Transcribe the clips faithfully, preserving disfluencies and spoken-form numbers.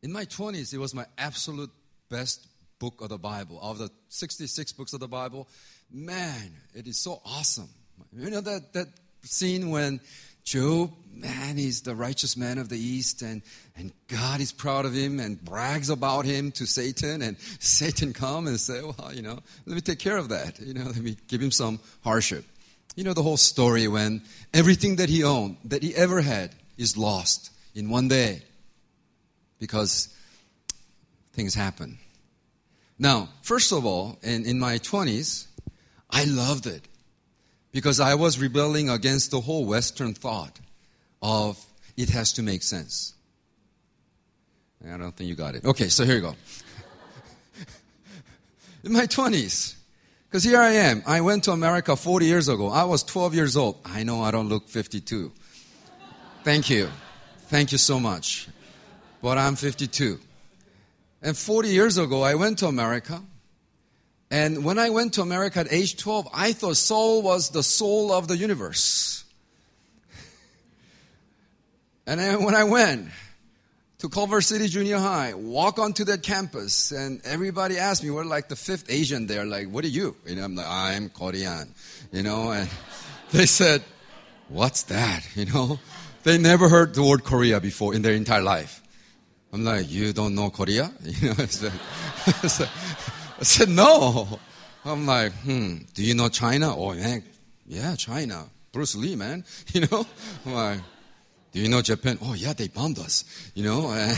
In my twenties, it was my absolute best book of the Bible. Of the sixty-six books of the Bible, man, it is so awesome. You know that, that scene when Job, man, he's the righteous man of the East, and, and God is proud of him and brags about him to Satan, and Satan come and say, well, you know, let me take care of that. You know, let me give him some hardship. You know the whole story when everything that he owned, that he ever had, is lost in one day because things happen. Now, first of all, in, in my twenties, I loved it because I was rebelling against the whole Western thought of it has to make sense. I don't think you got it. Okay, so here you go. In my twenties, because here I am. I went to America forty years ago. I was twelve years old. I know I don't look fifty-two. Thank you. Thank you so much. But I'm fifty-two. And forty years ago, I went to America. And when I went to America at age twelve, I thought Seoul was the soul of the universe. And then when I went to Culver City Junior High, walk onto that campus, and everybody asked me, we're like the fifth Asian there, like, what are you? You know, I'm like, I'm Korean, you know, and they said, what's that, you know? They never heard the word Korea before in their entire life. I'm like, you don't know Korea? You know, I said, I said, I said no. I'm like, hmm, do you know China? Oh, man, yeah, China. Bruce Lee, man, you know? I'm like, do you know Japan? Oh, yeah, they bombed us, you know? And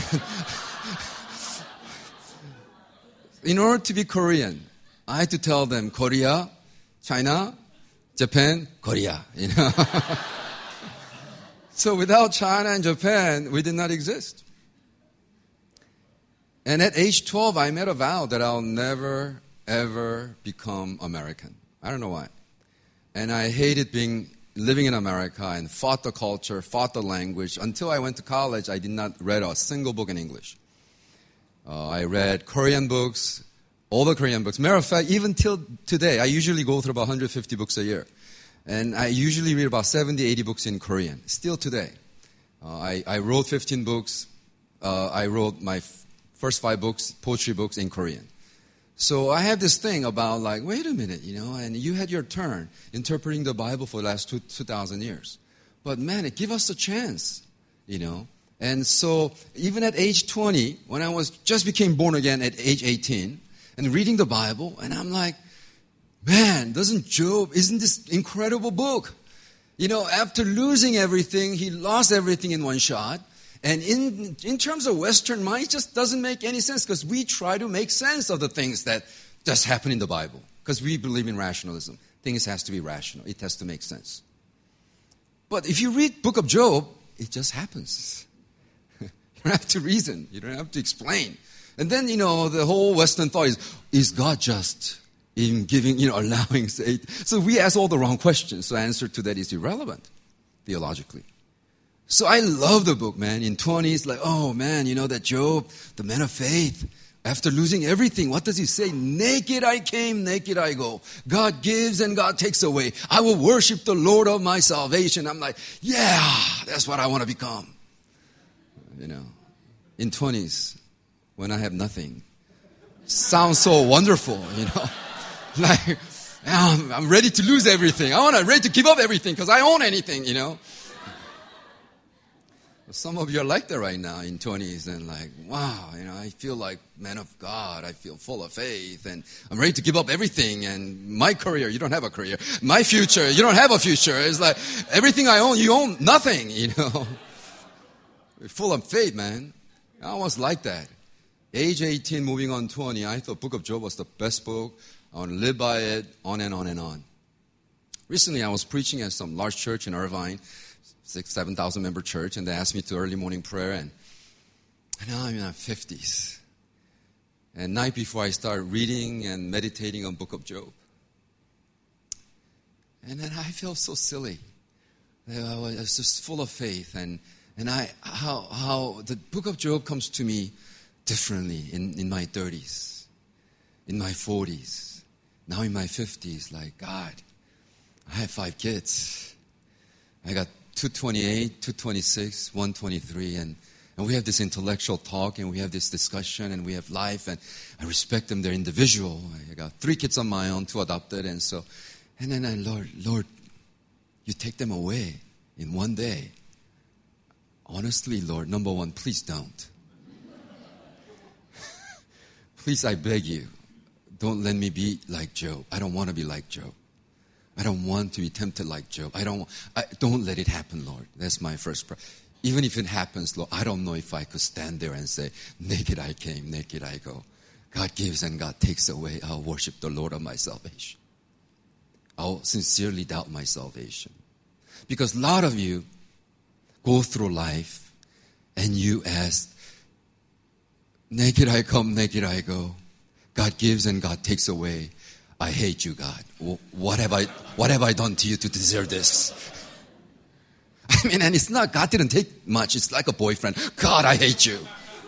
in order to be Korean, I had to tell them Korea, China, Japan, Korea, you know? So without China and Japan, we did not exist. And at age twelve, I made a vow that I'll never, ever become American. I don't know why. And I hated being living in America and fought the culture, fought the language. Until I went to college, I did not read a single book in English. Uh, I read Korean books, all the Korean books. Matter of fact, even till today, I usually go through about one hundred fifty books a year. And I usually read about seventy, eighty books in Korean, still today. Uh, I, I wrote fifteen books. Uh, I wrote my f- first five books, poetry books, in Korean. So I have this thing about like, wait a minute, you know, and you had your turn interpreting the Bible for the last two, 2,000 years. But man, give us a chance, you know. And so even at age twenty, when I was just became born again at age eighteen, and reading the Bible, and I'm like, man, doesn't Job, isn't this incredible book? You know, after losing everything, he lost everything in one shot. And in in terms of Western mind, it just doesn't make any sense because we try to make sense of the things that just happen in the Bible because we believe in rationalism. Things has to be rational. It has to make sense. But if you read Book of Job, it just happens. You don't have to reason. You don't have to explain. And then, you know, the whole Western thought is, is God just in giving, you know, allowing? So we ask all the wrong questions. So the answer to that is irrelevant theologically. So I love the book, man. In twenties, like, oh, man, you know that Job, the man of faith, after losing everything, what does he say? Naked I came, naked I go. God gives and God takes away. I will worship the Lord of my salvation. I'm like, yeah, that's what I want to become. You know, in twenties, when I have nothing, sounds so wonderful, you know. Like, I'm, I'm ready to lose everything. I want to ready to give up everything because I own anything, you know. Some of you are like that right now in twenties and like, wow, you know, I feel like man of God. I feel full of faith and I'm ready to give up everything and my career, you don't have a career. My future, you don't have a future. It's like everything I own, you own nothing, you know. Full of faith, man. I was like that. Age eighteen, moving on twenty, I thought Book of Job was the best book. I want to live by it, on and on and on. Recently, I was preaching at some large church in Irvine, six, seven thousand member church, and they asked me to early morning prayer, and now I'm in my fifties. And night before, I started reading and meditating on Book of Job. And then I felt so silly. I was just full of faith, and and I how how the Book of Job comes to me differently in, in my thirties, in my forties, now in my fifties. Like, God, I have five kids. I got two twenty-eight, two twenty-six, one twenty-three, and And we have this intellectual talk, and we have this discussion, and we have life, and I respect them. They're individual. I got three kids on my own, two adopted, and so, and then I, Lord, Lord, you take them away in one day. Honestly, Lord, number one, please don't. Please, I beg you, don't let me be like Job. I don't want to be like Job. I don't want to be tempted like Job. I don't, I, don't let it happen, Lord. That's my first prayer. Even if it happens, Lord, I don't know if I could stand there and say, naked I came, naked I go. God gives and God takes away. I'll worship the Lord of my salvation. I'll sincerely doubt my salvation. Because a lot of you go through life and you ask, naked I come, naked I go. God gives and God takes away. I hate you, God. What have I, what have I done to you to deserve this? I mean, and it's not, God didn't take much. It's like a boyfriend. God, I hate you.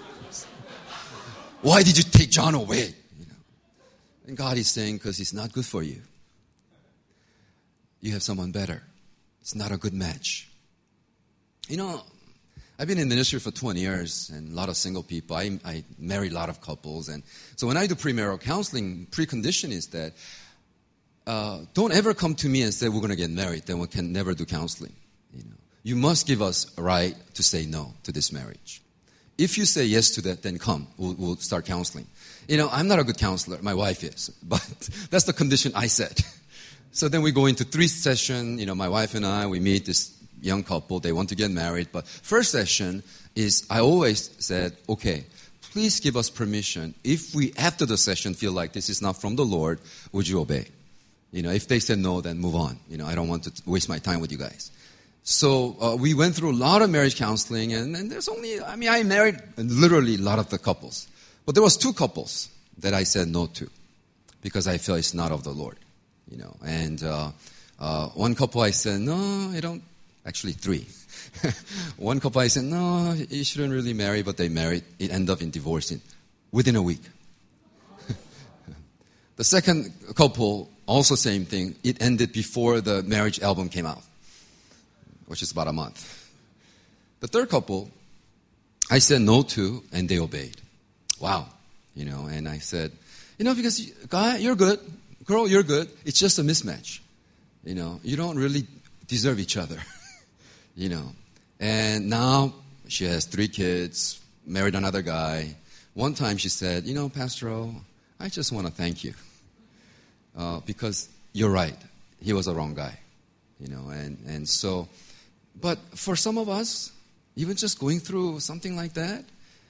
Why did you take John away? You know? And God is saying, because he's not good for you. You have someone better. It's not a good match. You know, I've been in ministry for twenty years and a lot of single people. I, I marry a lot of couples. And so when I do premarital counseling, precondition is that uh, don't ever come to me and say, we're going to get married. Then we can never do counseling. You know, you must give us a right to say no to this marriage. If you say yes to that, then come. We'll, we'll start counseling. You know, I'm not a good counselor. My wife is. But that's the condition I set. So then we go into three sessions. You know, my wife and I, we meet this young couple. They want to get married. But first session is, I always said, okay, please give us permission. If we, after the session, feel like this is not from the Lord, would you obey? You know, if they said no, then move on. You know, I don't want to waste my time with you guys. So uh, we went through a lot of marriage counseling, and, and there's only, I mean, I married literally a lot of the couples. But there was two couples that I said no to because I feel it's not of the Lord. You know, and uh, uh, one couple I said, no, I don't, actually three. One couple I said, no, you shouldn't really marry, but they married. It ended up in divorcing within a week. The second couple, also same thing. It ended before the marriage album came out, which is about a month. The third couple, I said no to, and they obeyed. Wow. You know, and I said, you know, because guy, you're good. Girl, you're good. It's just a mismatch. You know, you don't really deserve each other. You know. And now she has three kids, married another guy. One time she said, you know, Pastor O, I just want to thank you. Uh, because you're right. He was a wrong guy. You know, and, and so, but for some of us, even just going through something like that,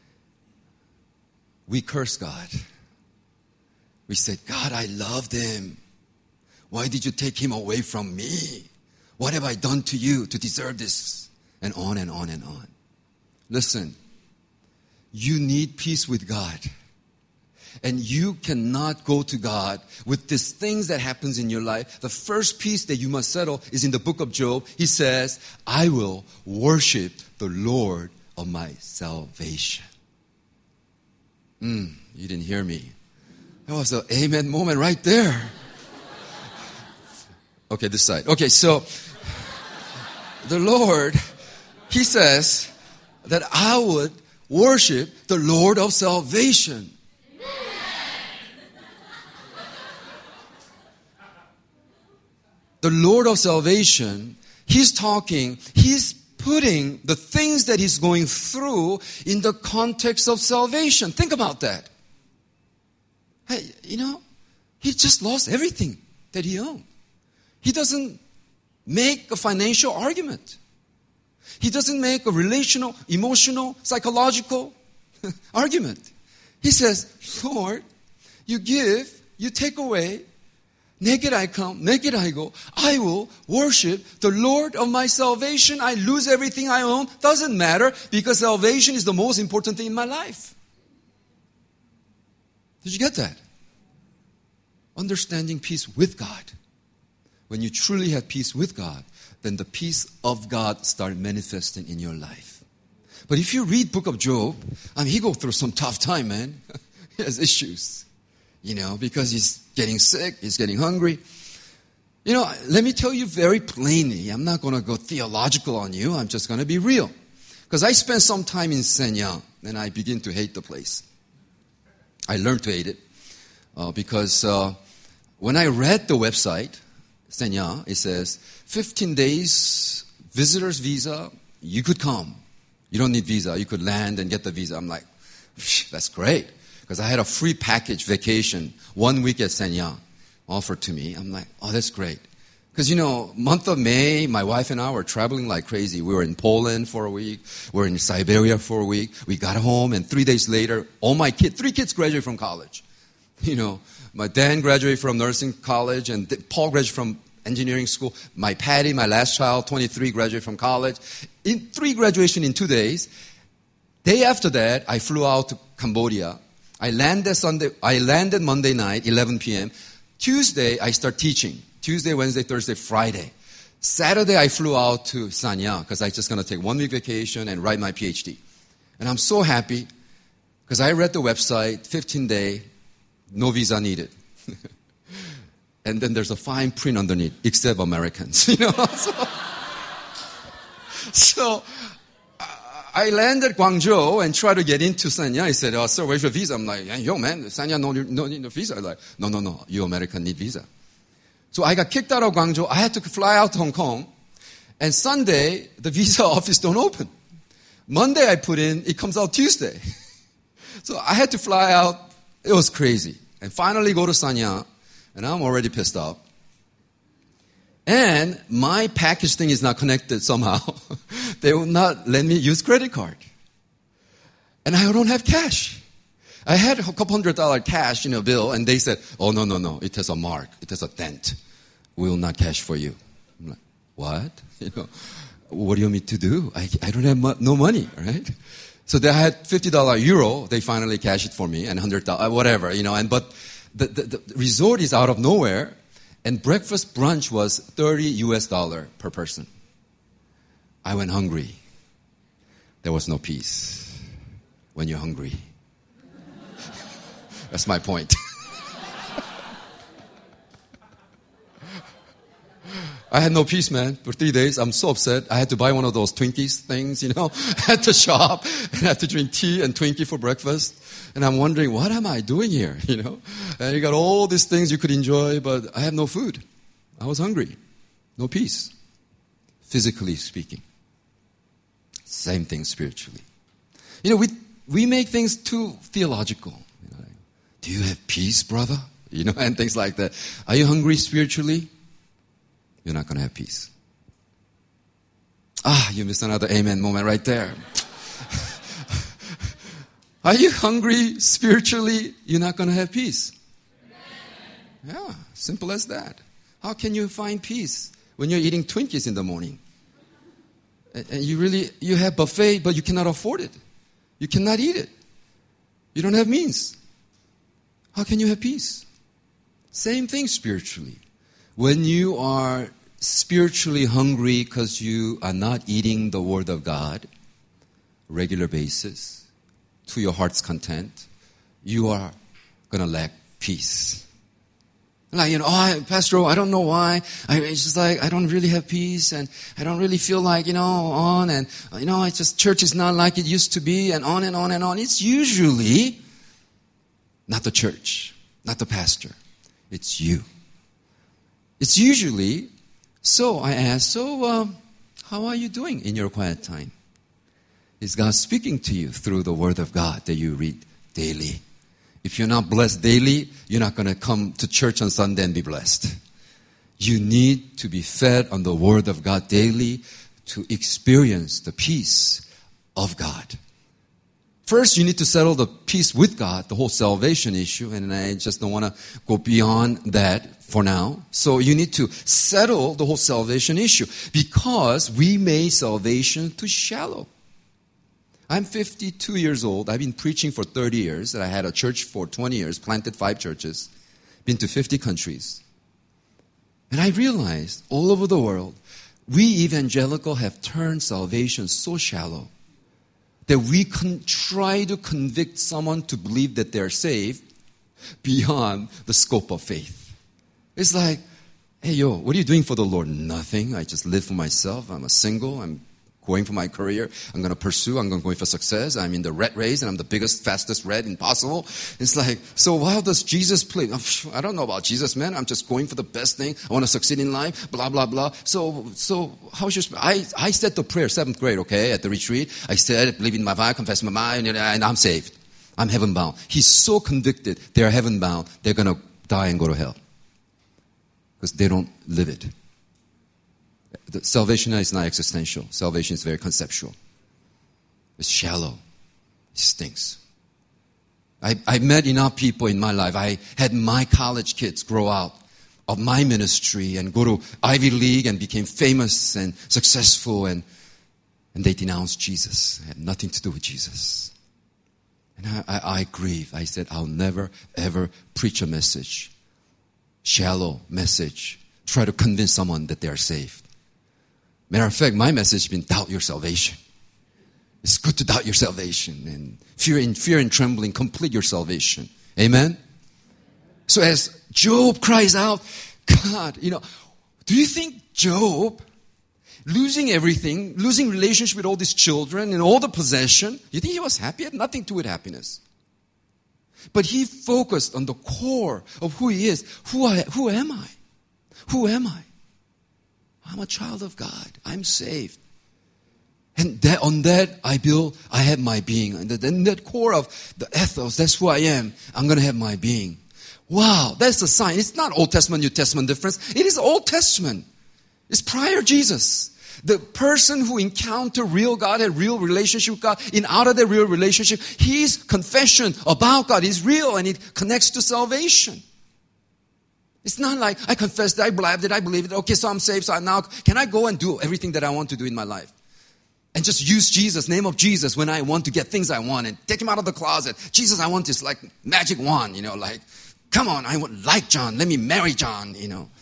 we curse God. We say, God, I loved him. Why did you take him away from me? What have I done to you to deserve this? And on and on and on. Listen, you need peace with God. And you cannot go to God with these things that happens in your life. The first peace that you must settle is in the book of Job. He says, I will worship the Lord of my salvation. Mm, you didn't hear me. That was an amen moment right there. Okay, this side. Okay, so the Lord, he says that I would worship the Lord of salvation. The Lord of salvation, he's talking, he's putting the things that he's going through in the context of salvation. Think about that. Hey, you know, he just lost everything that he owned. He doesn't make a financial argument. He doesn't make a relational, emotional, psychological argument. He says, Lord, you give, you take away. Naked I come, naked I go. I will worship the Lord of my salvation. I lose everything I own. Doesn't matter because salvation is the most important thing in my life. Did you get that? Understanding peace with God. When you truly have peace with God, then the peace of God starts manifesting in your life. But if you read book of Job, I mean, he goes through some tough time, man. He has issues. You know, because he's getting sick, he's getting hungry. You know, let me tell you very plainly, I'm not going to go theological on you, I'm just going to be real. Because I spent some time in Sanya, and I begin to hate the place. I learned to hate it uh, because uh, when I read the website, Sanya, it says, fifteen days visitor's visa, you could come. You don't need visa. You could land and get the visa. I'm like, that's great. Because I had a free package vacation, one week at Sanya offered to me. I'm like, oh, that's great. Because, you know, month of May, my wife and I were traveling like crazy. We were in Poland for a week. We were in Siberia for a week. We got home, and three days later, all my kids, three kids graduated from college. You know, my Dan graduated from nursing college, and Paul graduated from engineering school. My Patty, my last child, twenty-three, graduated from college. In three graduation in two days. Day after that, I flew out to Cambodia. I landed Sunday. I landed Monday night, eleven p.m. Tuesday, I start teaching. Tuesday, Wednesday, Thursday, Friday. Saturday, I flew out to Sanya because I just going to take one week vacation and write my PhD. And I'm so happy because I read the website, fifteen day, no visa needed. And then there's a fine print underneath, except Americans, you know. so, so I landed Guangzhou and tried to get into Sanya. He said, oh, sir, where's your visa? I'm like, yo, man, Sanya no, no need a visa. I'm like, no, no, no, you American need visa. So I got kicked out of Guangzhou. I had to fly out to Hong Kong. And Sunday, the visa office don't open. Monday I put in, it comes out Tuesday. So I had to fly out. It was crazy. And finally go to Sanya. And I'm already pissed off. And my package thing is not connected somehow. They will not let me use credit card. And I don't have cash. I had a couple hundred dollar cash in a bill, and they said, oh, no, no, no, it has a mark. It has a dent. We will not cash for you. I'm like, what? You know, what do you want me to do? I, I don't have mo- no money, right? So they had fifty dollars euro. They finally cashed it for me, and one hundred dollars, whatever, you know. And but the, the, the resort is out of nowhere, and breakfast brunch was thirty U S dollar per person. I went hungry. There was no peace when you're hungry. That's my point. I had no peace, man. For three days, I'm so upset. I had to buy one of those Twinkies things, you know. I had to shop and I had to drink tea and Twinkie for breakfast. And I'm wondering, what am I doing here, you know? And you got all these things you could enjoy, but I have no food. I was hungry. No peace. Physically speaking. Same thing spiritually. You know, we we make things too theological. You know, like, do you have peace, brother? You know, and things like that. Are you hungry spiritually? You're not going to have peace. Ah, you missed another amen moment right there. Are you hungry spiritually? You're not going to have peace. Yeah, simple as that. How can you find peace when you're eating Twinkies in the morning? And you really, you have buffet, but you cannot afford it. You cannot eat it. You don't have means. How can you have peace? Same thing spiritually. When you are spiritually hungry because you are not eating the Word of God, regular basis, to your heart's content, you are going to lack peace. Like, you know, oh, Pastor, I don't know why. I, it's just like, I don't really have peace, and I don't really feel like, you know, on, and, you know, it's just, church is not like it used to be, and on and on and on. It's usually not the church, not the pastor. It's you. It's usually, so I ask, so um, how are you doing in your quiet time? Is God speaking to you through the Word of God that you read daily? If you're not blessed daily, you're not going to come to church on Sunday and be blessed. You need to be fed on the Word of God daily to experience the peace of God. First, you need to settle the peace with God, the whole salvation issue, and I just don't want to go beyond that for now. So you need to settle the whole salvation issue because we made salvation too shallow. I'm fifty-two years old. I've been preaching for thirty years. I had a church for twenty years, planted five churches, been to fifty countries. And I realized all over the world, we evangelical have turned salvation so shallow that we can try to convict someone to believe that they're saved beyond the scope of faith. It's like, hey, yo, what are you doing for the Lord? Nothing. I just live for myself. I'm a single. I'm going for my career. I'm going to pursue. I'm going to go for success. I'm in the rat race, and I'm the biggest, fastest rat impossible. It's like, so how does Jesus play? I don't know about Jesus, man. I'm just going for the best thing. I want to succeed in life, blah, blah, blah. So, so how should I, I said the prayer, seventh grade, okay, at the retreat. I said, believe in my mind, confess my mind, and I'm saved. I'm heaven bound. He's so convicted they're heaven bound, they're going to die and go to hell. Because they don't live it. The salvation is not existential. Salvation is very conceptual. It's shallow. It stinks. I, I met enough people in my life. I had my college kids grow out of my ministry and go to Ivy League and became famous and successful, and, and they denounced Jesus. It had nothing to do with Jesus. And I, I, I grieve. I said, I'll never, ever preach a message, shallow message, try to convince someone that they are saved. Matter of fact, my message has been doubt your salvation. It's good to doubt your salvation and fear and fear and trembling complete your salvation. Amen? So as Job cries out, God, you know, do you think Job, losing everything, losing relationship with all these children and all the possession, you think he was happy? He had nothing to do with happiness. But he focused on the core of who he is. Who, I, who am I? Who am I? I'm a child of God. I'm saved. And that, on that, I build, I have my being. And then that core of the ethos, that's who I am. I'm going to have my being. Wow, that's a sign. It's not Old Testament, New Testament difference. It is Old Testament. It's prior Jesus. The person who encountered real God, had real relationship with God, in out of the real relationship, his confession about God is real and it connects to salvation. It's not like, I confessed it, I believed it, I believe it. Okay, so I'm saved, so now can I go and do everything that I want to do in my life? And just use Jesus, name of Jesus, when I want to get things I want and take him out of the closet. Jesus, I want this like magic wand, you know, like, come on, I want like John, let me marry John, you know.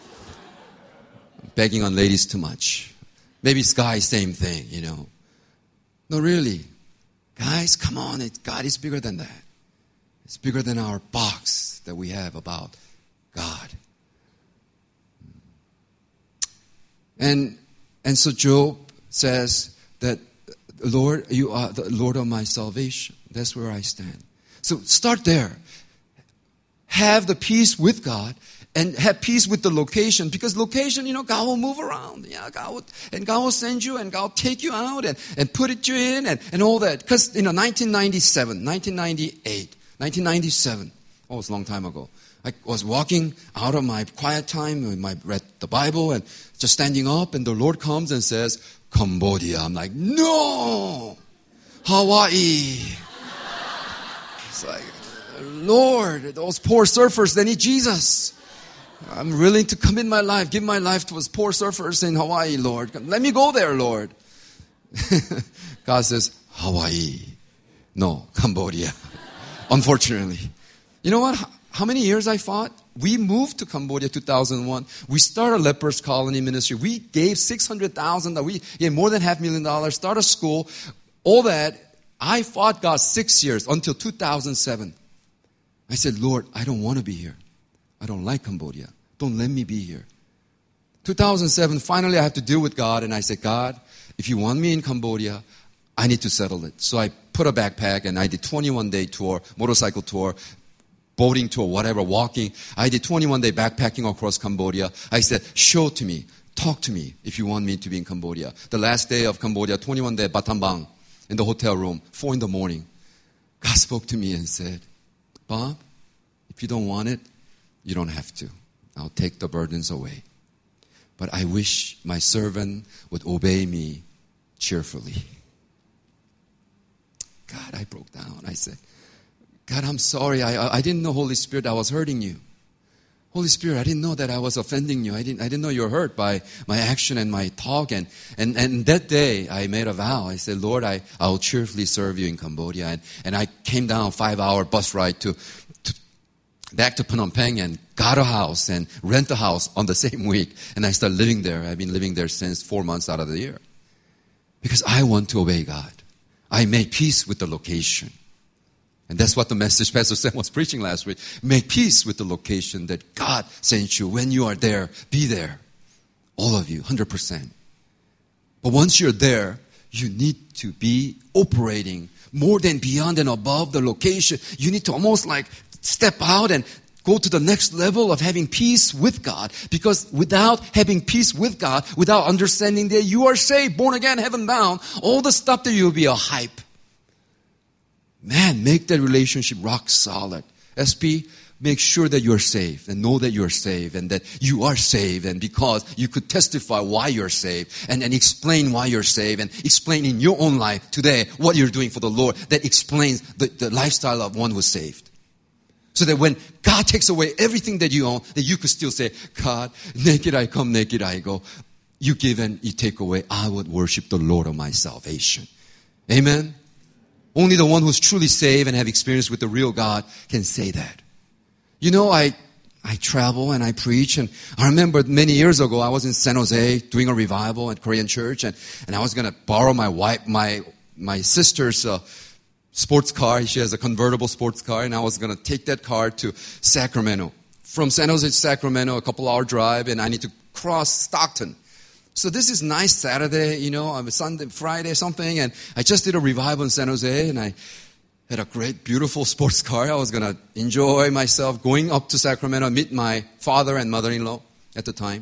Begging on ladies too much. Maybe it's guys, same thing, you know. No, really. Guys, come on, it, God is bigger than that. It's bigger than our box that we have about God. And and so Job says that, Lord, you are the Lord of my salvation. That's where I stand. So start there. Have the peace with God and have peace with the location, because location, you know, God will move around. Yeah, God will, and God will send you and God will take you out and, and put it you in and, and all that. Because, you know, nineteen ninety-seven, nineteen ninety-eight, nineteen ninety-seven, oh, it was a long time ago. I was walking out of my quiet time, and I read the Bible and just standing up, and the Lord comes and says, Cambodia. I'm like, no! Hawaii. It's like, Lord, those poor surfers, they need Jesus. I'm willing to commit my life, give my life to those poor surfers in Hawaii, Lord. Let me go there, Lord. God says, Hawaii. No, Cambodia. Unfortunately. You know what? How many years I fought? We moved to Cambodia two thousand one. We started a lepers colony ministry. We gave six hundred thousand dollars. We gave more than half a million dollars. Started a school. All that. I fought God six years until two thousand seven. I said, Lord, I don't want to be here. I don't like Cambodia. Don't let me be here. two thousand seven, finally I had to deal with God. And I said, God, if you want me in Cambodia, I need to settle it. So I put a backpack and I did twenty-one day tour, motorcycle tour, boating tour, whatever, walking. I did twenty-one day backpacking across Cambodia. I said, show to me, talk to me if you want me to be in Cambodia. The last day of Cambodia, twenty-one day Battambang, in the hotel room, four in the morning. God spoke to me and said, Bob, if you don't want it, you don't have to. I'll take the burdens away. But I wish my servant would obey me cheerfully. God, I broke down. I said, God, I'm sorry. I, I didn't know, Holy Spirit, I was hurting you. Holy Spirit, I didn't know that I was offending you. I didn't, I didn't know you were hurt by my action and my talk. And, and, and that day, I made a vow. I said, Lord, I, I will cheerfully serve you in Cambodia. And, and I came down a five-hour bus ride to, to back to Phnom Penh and got a house and rent a house on the same week. And I started living there. I've been living there since four months out of the year. Because I want to obey God. I made peace with the location. And that's what the message Pastor Sam was preaching last week. Make peace with the location that God sent you. When you are there, be there. All of you, one hundred percent. But once you're there, you need to be operating more than beyond and above the location. You need to almost like step out and go to the next level of having peace with God. Because without having peace with God, without understanding that you are saved, born again, heaven bound, all the stuff that you'll be a hype. Man, make that relationship rock solid. S P, make sure that you're saved and know that you're saved and that you are saved, and because you could testify why you're saved and, and explain why you're saved and explain in your own life today what you're doing for the Lord that explains the, the lifestyle of one who's saved. So that when God takes away everything that you own, that you could still say, God, naked I come, naked I go. You give and you take away, I would worship the Lord of my salvation. Amen? Only the one who's truly saved and have experience with the real God can say that. You know, I I travel and I preach, and I remember many years ago I was in San Jose doing a revival at Korean church, and, and I was going to borrow my wife, my my sister's uh, sports car. She has a convertible sports car, and I was going to take that car to Sacramento. From San Jose to Sacramento, a couple hour drive, and I need to cross Stockton. So this is nice Saturday, you know, on Sunday, Friday, something, and I just did a revival in San Jose, and I had a great, beautiful sports car. I was going to enjoy myself going up to Sacramento, meet my father and mother-in-law at the time.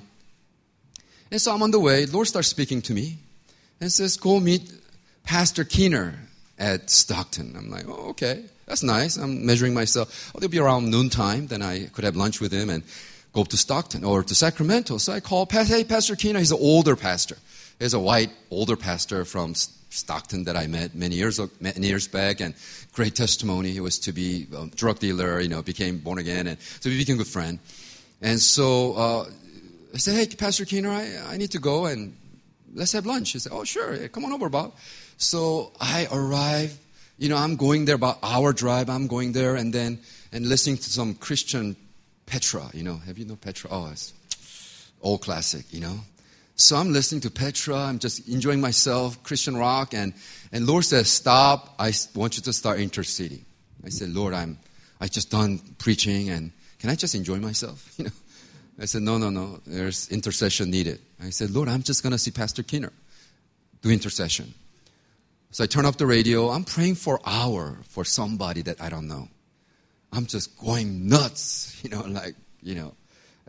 And so I'm on the way. Lord starts speaking to me and says, go meet Pastor Keener at Stockton. I'm like, oh, okay, that's nice. I'm measuring myself. Oh, it'll be around noontime. Then I could have lunch with him and go up to Stockton or to Sacramento. So I call, hey, Pastor Keener. He's an older pastor. He's a white, older pastor from Stockton that I met many years many years back, and great testimony. He was to be a drug dealer, you know, became born again, and so we became good friends. And so uh, I said, hey, Pastor Keener, I, I need to go, and let's have lunch. He said, oh, sure, come on over, Bob. So I arrive, you know, I'm going there about an hour drive. I'm going there, and then and listening to some Christian Petra, you know. Have you know Petra? Oh, it's old classic, you know. So I'm listening to Petra. I'm just enjoying myself, Christian rock. And, and Lord says, stop. I want you to start interceding. I said, Lord, I'm I just done preaching, and can I just enjoy myself? You know. I said, no, no, no. There's intercession needed. I said, Lord, I'm just going to see Pastor Keener do intercession. So I turn up the radio. I'm praying for an hour for somebody that I don't know. I'm just going nuts, you know, like, you know.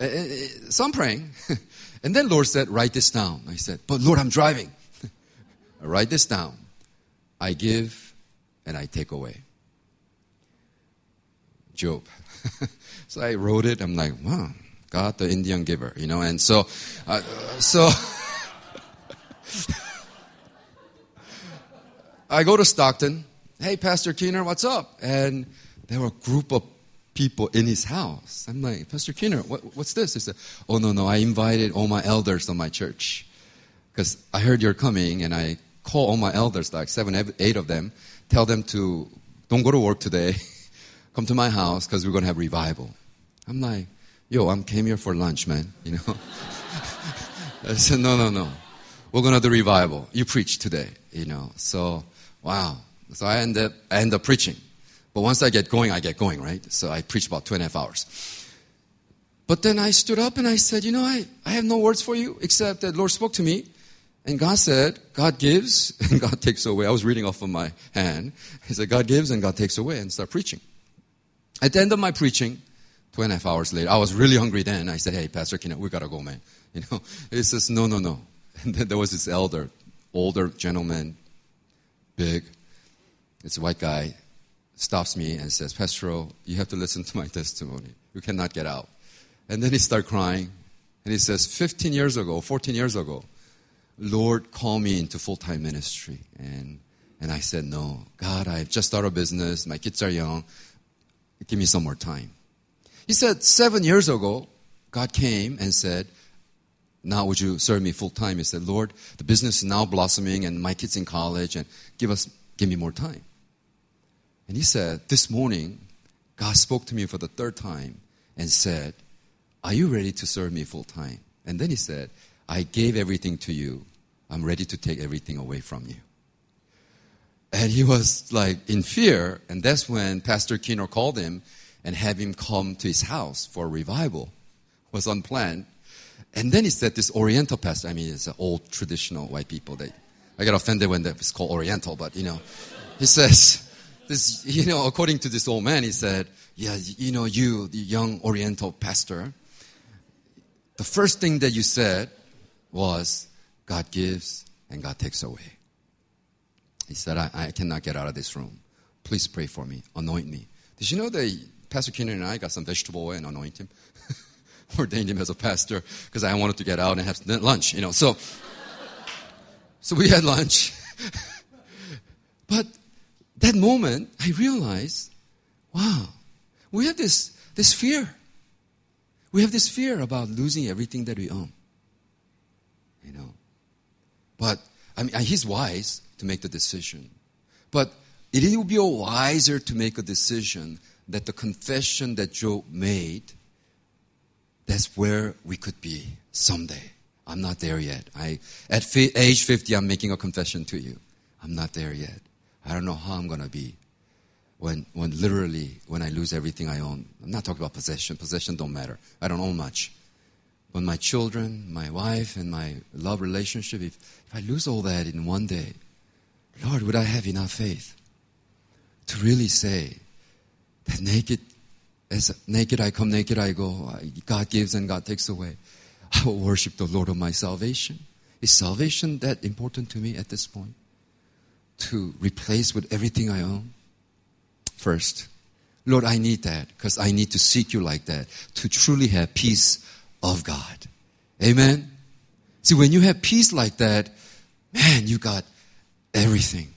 So I'm praying. And then Lord said, write this down. I said, but Lord, I'm driving. I write this down. I give and I take away. Job. So I wrote it. I'm like, wow, God, the Indian giver, you know. And so, uh, so I go to Stockton. Hey, Pastor Keener, what's up? And there were a group of people in his house. I'm like, Pastor Keener, what, what's this? He said, oh, no, no, I invited all my elders of my church because I heard you're coming, and I call all my elders, like seven, eight of them, tell them to, don't go to work today, come to my house because we're going to have revival. I'm like, yo, I came here for lunch, man, you know. I said, no, no, no, we're going to do revival. You preach today, you know. So, wow. So I end up, I end up preaching. But once I get going, I get going, right? So I preached about two and a half hours. But then I stood up and I said, you know, I, I have no words for you except that the Lord spoke to me. And God said, God gives and God takes away. I was reading off of my hand. He said, God gives and God takes away, and start preaching. At the end of my preaching, two and a half hours later, I was really hungry then. I said, hey, Pastor Keener, we got to go, man. You know, he says, no, no, no. And then there was this elder, older gentleman, big. It's a white guy. Stops me and says, Pastor, you have to listen to my testimony. You cannot get out. And then he started crying. And he says, fifteen years ago, fourteen years ago, Lord called me into full-time ministry. And and I said, no, God, I've just started a business. My kids are young. Give me some more time. He said, seven years ago, God came and said, now would you serve me full-time? He said, Lord, the business is now blossoming and my kids in college, and give us, give me more time. And he said, this morning, God spoke to me for the third time and said, are you ready to serve me full time? And then he said, I gave everything to you. I'm ready to take everything away from you. And he was like in fear. And that's when Pastor Keener called him and had him come to his house for a revival. It was unplanned. And then he said, this Oriental pastor, I mean, it's old traditional white people. They, I get offended when it's called Oriental, but, you know, he says, this, you know, according to this old man, he said, yeah, you know, you, the young Oriental pastor, the first thing that you said was, God gives and God takes away. He said, I, I cannot get out of this room. Please pray for me. Anoint me. Did you know that Pastor Keenan and I got some vegetable oil and anoint him? Ordained him as a pastor because I wanted to get out and have lunch, you know. So, so we had lunch. But that moment, I realized, wow, we have this, this fear. We have this fear about losing everything that we own. You know. But, I mean, he's wise to make the decision. But it would be wiser to make a decision that the confession that Job made, that's where we could be someday. I'm not there yet. I, at fi- age fifty, I'm making a confession to you. I'm not there yet. I don't know how I'm going to be when, when literally, when I lose everything I own. I'm not talking about possession. Possession don't matter. I don't own much. But my children, my wife, and my love relationship, if, if I lose all that in one day, Lord, would I have enough faith to really say that naked, as naked I come, naked I go, God gives and God takes away. I will worship the Lord of my salvation. Is salvation that important to me at this point? To replace with everything I own? First, Lord, I need that because I need to seek you like that to truly have peace of God. Amen? See, when you have peace like that, man, you got everything.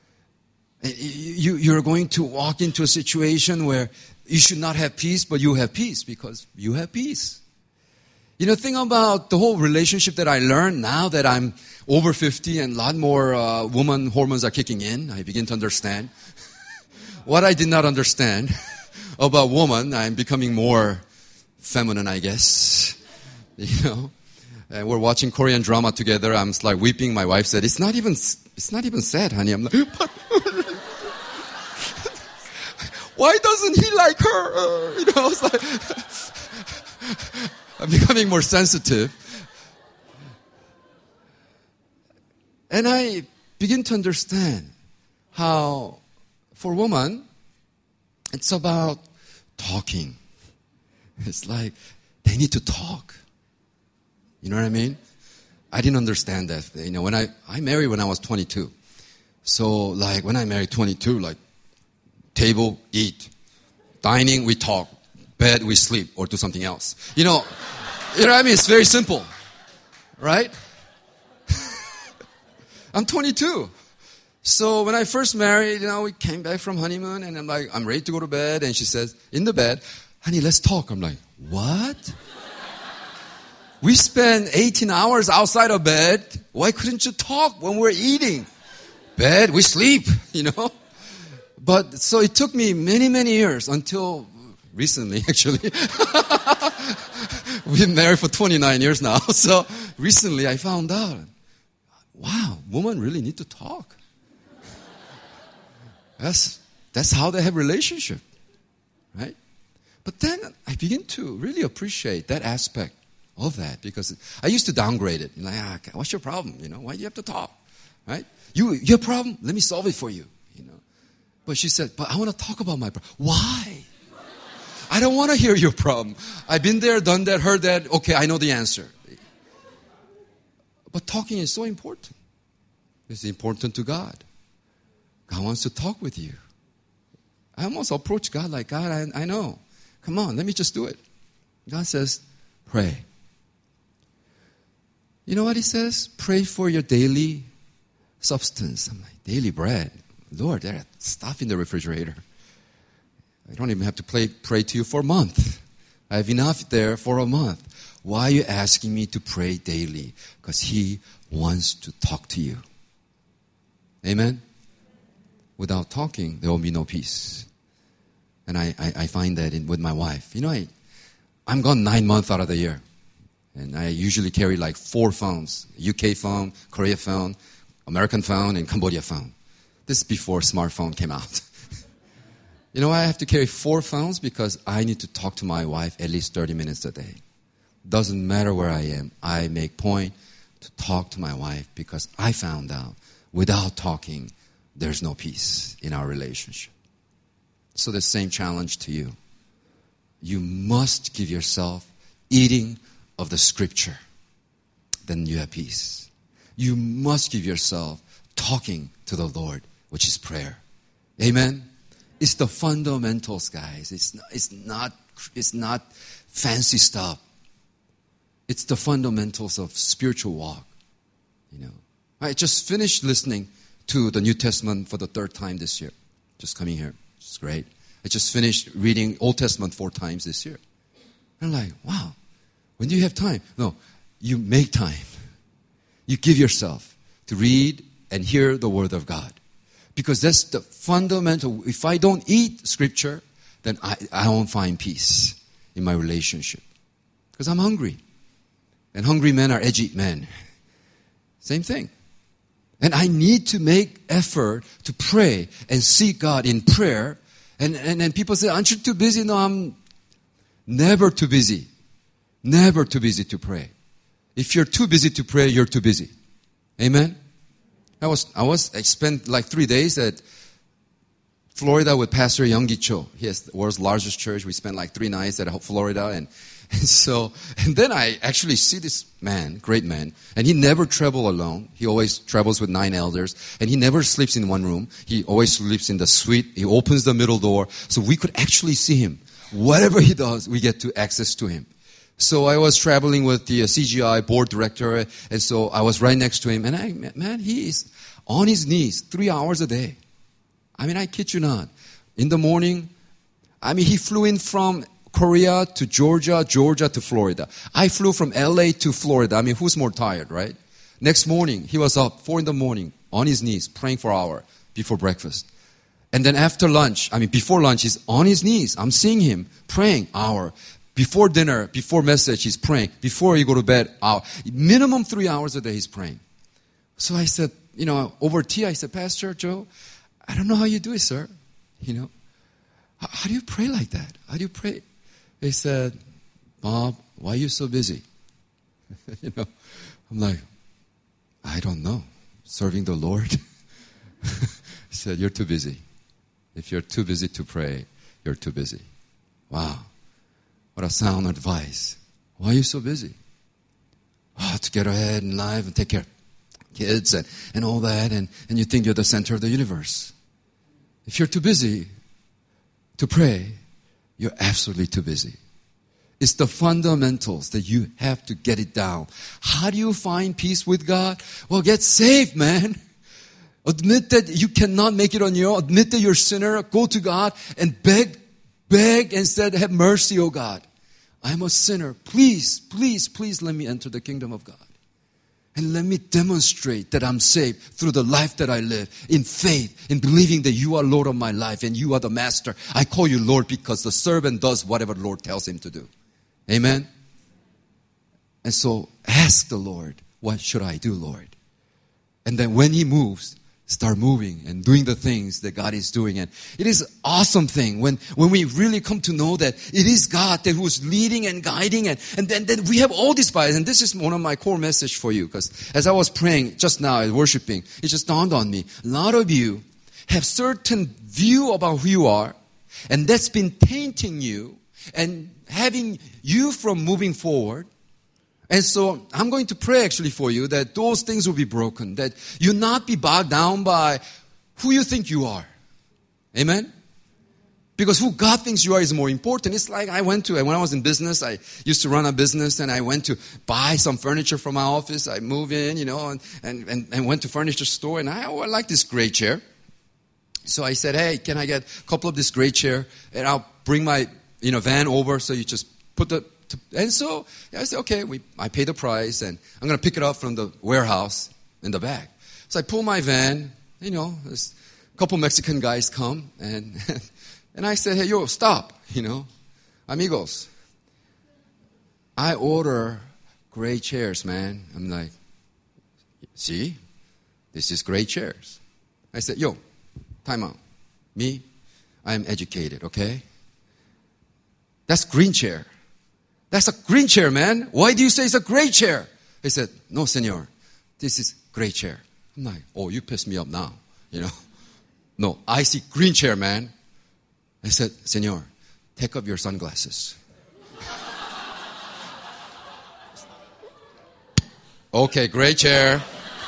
You, you're going to walk into a situation where you should not have peace, but you have peace because you have peace. You know, think about the whole relationship that I learned now that I'm over fifty and a lot more uh, woman hormones are kicking in. I begin to understand. What I did not understand about woman, I'm becoming more feminine, I guess. You know, and we're watching Korean drama together. I'm like weeping. My wife said, "It's not even, it's not even sad, honey." I'm like, but why doesn't he like her? Uh, you know, it's like I'm becoming more sensitive, and I begin to understand how, for woman, it's about talking. It's like they need to talk. You know what I mean? I didn't understand that. You know, when I, I married when I was twenty-two. So, like, when I married twenty-two, like, table, eat. Dining, we talk. Bed, we sleep or do something else. You know, you know what I mean? It's very simple. Right? I'm twenty-two. So when I first married, you know, we came back from honeymoon and I'm like, I'm ready to go to bed. And she says, in the bed, honey, let's talk. I'm like, what? We spend eighteen hours outside of bed. Why couldn't you talk when we're eating? Bed, we sleep, you know. But so it took me many, many years until recently, actually. We've been married for twenty-nine years now. So recently I found out, wow, women really need to talk. That's, that's how they have relationship, right? But then I begin to really appreciate that aspect of that because I used to downgrade it. Like, ah, what's your problem? You know, why do you have to talk, right? You, you have a problem? Let me solve it for you, you know. But she said, but I want to talk about my problem. Why? I don't want to hear your problem. I've been there, done that, heard that. Okay, I know the answer. But talking is so important. It's important to God. God wants to talk with you. I almost approach God like, God, I, I know. Come on, let me just do it. God says, pray. You know what he says? Pray for your daily substance. I'm like, daily bread? Lord, there's stuff in the refrigerator. I don't even have to pray, pray to you for a month. I have enough there for a month. Why are you asking me to pray daily? Because he wants to talk to you. Amen? Without talking, there will be no peace. And I, I, I find that in, with my wife. You know, I, I'm gone nine months out of the year. And I usually carry like four phones. U K phone, Korea phone, American phone, and Cambodia phone. This is before smartphone came out. You know why I have to carry four phones? Because I need to talk to my wife at least thirty minutes a day. doesn't matter where I am, I make point to talk to my wife because I found out without talking, there's no peace in our relationship. So the same challenge to you. You must give yourself eating of the scripture. Then you have peace. You must give yourself talking to the Lord, which is prayer. Amen? It's the fundamentals, guys. It's not, it's not, it's not fancy stuff. It's the fundamentals of spiritual walk. You know, I just finished listening to the New Testament for the third time this year. Just coming here. It's great. I just finished reading Old Testament four times this year. I'm like, wow, when do you have time? No, you make time. You give yourself to read and hear the Word of God. Because that's the fundamental. If I don't eat Scripture, then I, I won't find peace in my relationship. Because I'm hungry. And hungry men are edgy men. Same thing. And I need to make effort to pray and seek God in prayer. And, and, and people say, aren't you too busy? No, I'm never too busy. Never too busy to pray. If you're too busy to pray, you're too busy. Amen? I was, I was, I spent like three days at Florida with Pastor Youngi Cho. He has the world's largest church. We spent like three nights at Florida. And, and so, and then I actually see this man, great man, and he never travels alone. He always travels with nine elders, and he never sleeps in one room. He always sleeps in the suite. He opens the middle door, so we could actually see him. Whatever he does, we get to access to him. So I was traveling with the C G I board director, and so I was right next to him. And I, man, he is on his knees three hours a day. I mean, I kid you not. In the morning, I mean, he flew in from Korea to Georgia, Georgia to Florida. I flew from L A to Florida. I mean, who's more tired, right? Next morning, he was up four in the morning on his knees praying for an hour before breakfast. And then after lunch, I mean, before lunch, he's on his knees. I'm seeing him praying hour. Before dinner, before message, he's praying. Before he go to bed, hour. Minimum three hours a day, he's praying. So I said, you know, over tea, I said, Pastor Joe, I don't know how you do it, sir. You know, how, how do you pray like that? How do you pray? He said, Bob, why are you so busy? You know, I'm like, I don't know. Serving the Lord? He said, you're too busy. If you're too busy to pray, you're too busy. Wow. What a sound advice. Why are you so busy? Oh, to get ahead in life and take care of kids and, and all that, and, and you think you're the center of the universe. If you're too busy to pray, you're absolutely too busy. It's the fundamentals that you have to get it down. How do you find peace with God? Well, get saved, man. Admit that you cannot make it on your own. Admit that you're a sinner. Go to God and beg, beg and said, have mercy, O God. I'm a sinner. Please, please, please let me enter the kingdom of God. And let me demonstrate that I'm saved through the life that I live in faith, in believing that you are Lord of my life and you are the master. I call you Lord because the servant does whatever the Lord tells him to do. Amen? And so ask the Lord, what should I do, Lord? And then when he moves, start moving and doing the things that God is doing. And it is an awesome thing when, when we really come to know that it is God that who is leading and guiding. And, and then, then we have all these bias. And this is one of my core message for you. Because as I was praying just now, worshiping, it just dawned on me. A lot of you have certain view about who you are. And that's been tainting you and having you from moving forward. And so I'm going to pray actually for you that those things will be broken, that you not be bogged down by who you think you are. Amen? Because who God thinks you are is more important. It's like I went to, when I was in business, I used to run a business and I went to buy some furniture from my office. I moved in, you know, and, and, and, and went to furniture store and I, oh, I like this gray chair. So I said, hey, can I get a couple of this gray chair and I'll bring my, you know, van over so you just put the, To, and so I said, okay, we, I pay the price, and I'm going to pick it up from the warehouse in the back. So I pull my van, you know, there's a couple Mexican guys come, and and I said, hey, yo, stop, you know, amigos. I order gray chairs, man. I'm like, see, this is gray chairs. I said, yo, time out. Me, I am educated, okay? That's green chair. That's a green chair, man. Why do you say it's a gray chair? He said, no, senor, this is gray chair. I'm like, oh, you pissed me off now, you know. No, I see green chair, man. I said, senor, take off your sunglasses. Okay, gray chair.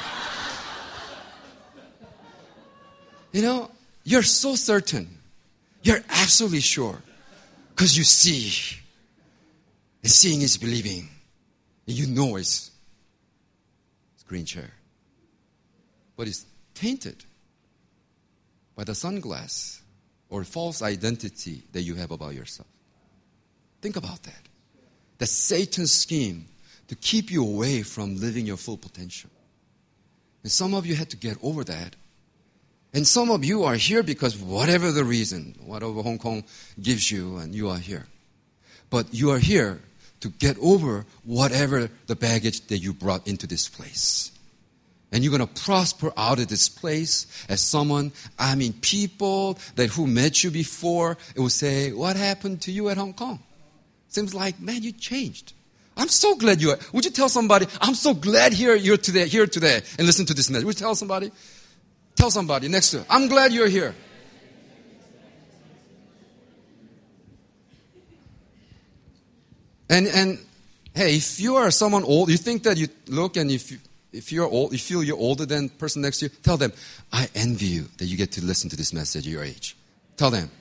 You know, you're so certain. You're absolutely sure. Because you see. And seeing is believing. And you know it's, it's green chair. But it's tainted by the sunglass or false identity that you have about yourself. Think about that. That's Satan's scheme to keep you away from living your full potential. And some of you had to get over that. And some of you are here because whatever the reason, whatever Hong Kong gives you, and you are here. But you are here to get over whatever the baggage that you brought into this place. And you're going to prosper out of this place as someone, I mean, people that who met you before, it will say, what happened to you at Hong Kong? Seems like, man, you changed. I'm so glad you are. Would you tell somebody, I'm so glad here you're today, here today, and listen to this message. Would you tell somebody? Tell somebody next to you, I'm glad you're here. And, and hey, if you are someone old, you think that you look and if you, if you're old, you feel you're older than the person next to you, tell them, I envy you that you get to listen to this message at your age. Tell them.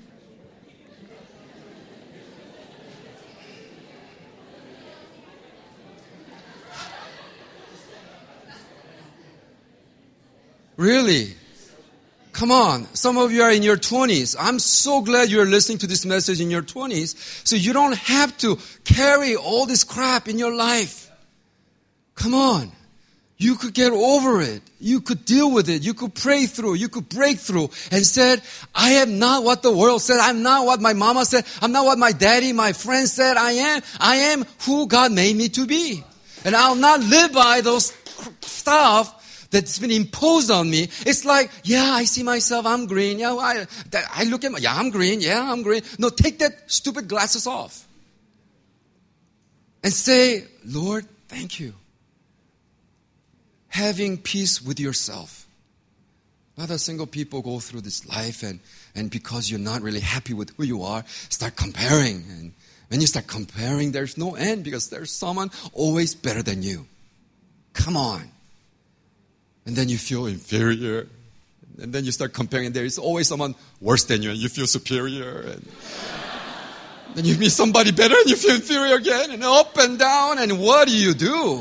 Really? Come on. Some of you are in your twenties. I'm so glad you're listening to this message in your twenties. So you don't have to carry all this crap in your life. Come on. You could get over it. You could deal with it. You could pray through. You could break through and said, I am not what the world said. I'm not what my mama said. I'm not what my daddy, my friends said I am. I am who God made me to be. And I'll not live by those stuff that's been imposed on me. It's like, yeah, I see myself, I'm green. Yeah, I, I look at my, yeah, I'm green. Yeah, I'm green. No, take that stupid glasses off. And say, Lord, thank you. Having peace with yourself. Not a single people go through this life and, and because you're not really happy with who you are, start comparing. And when you start comparing, there's no end because there's someone always better than you. Come on. And then you feel inferior. And then you start comparing. There is always someone worse than you and you feel superior. And then you meet somebody better and you feel inferior again. And up and down. And what do you do?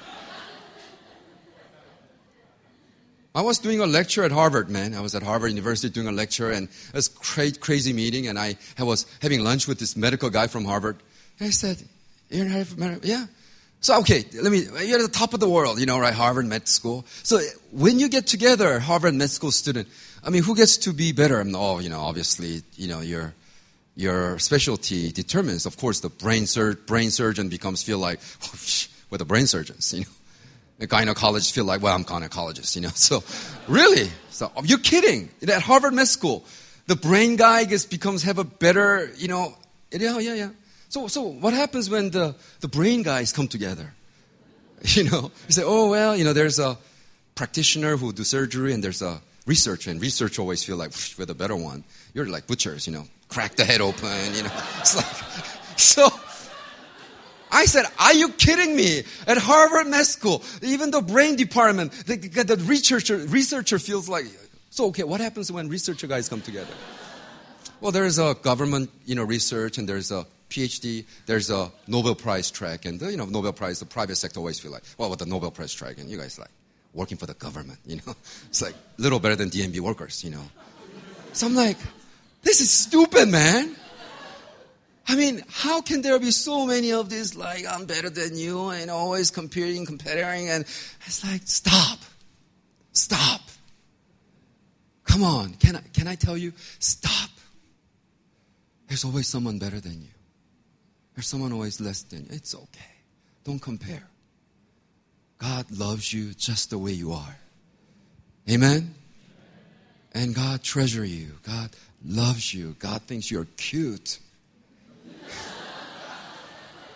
I was doing a lecture at Harvard, man. I was at Harvard University doing a lecture. And it was a cra- crazy meeting. And I was having lunch with this medical guy from Harvard. And I said, you're in Harvard? Yeah. So, okay, let me, you're at the top of the world, you know, right? Harvard Med School. So when you get together, Harvard Med School student, I mean, who gets to be better? I mean, oh, you know, obviously, you know, your, your specialty determines, of course, the brain, sur- brain surgeon becomes feel like, we're the brain surgeons, you know. The gynecologists feel like, well, I'm gynecologist, you know. So, really? So, you're kidding. At Harvard Med School, the brain guy gets, becomes, have a better, you know, yeah, yeah, yeah. So, so what happens when the, the brain guys come together? You know, you say, oh, well, you know, there's a practitioner who do surgery and there's a researcher. And research always feel like, we're the better one. You're like butchers, you know, crack the head open, you know. It's like, so I said, are you kidding me? At Harvard Med School, even the brain department, the, the researcher, researcher feels like, so okay, what happens when researcher guys come together? Well, there's a government, you know, research and there's a PhD, there's a Nobel Prize track, and the, you know, Nobel Prize, the private sector always feel like, well, what the Nobel Prize track, and you guys like working for the government, you know, it's like a little better than D M V workers, you know. So I'm like, this is stupid, man. I mean, how can there be so many of these like I'm better than you and always comparing, comparing, and it's like stop, stop. Come on, can I can I tell you, stop. There's always someone better than you. There's someone always less than you. It's okay. Don't compare. God loves you just the way you are. Amen? And God treasures you. God loves you. God thinks you're cute.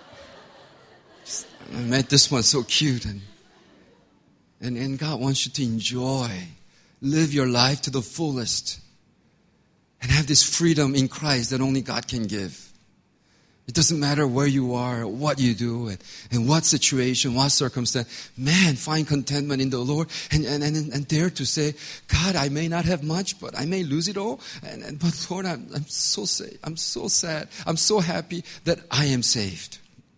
I met this one so cute. And, and, and God wants you to enjoy, live your life to the fullest, and have this freedom in Christ that only God can give. It doesn't matter where you are, what you do, and, and what situation, what circumstance. Man, find contentment in the Lord and, and, and, and dare to say, God, I may not have much, but I may lose it all. And, and but Lord, I'm, I'm so sad. I'm so sad. I'm so happy that I am saved.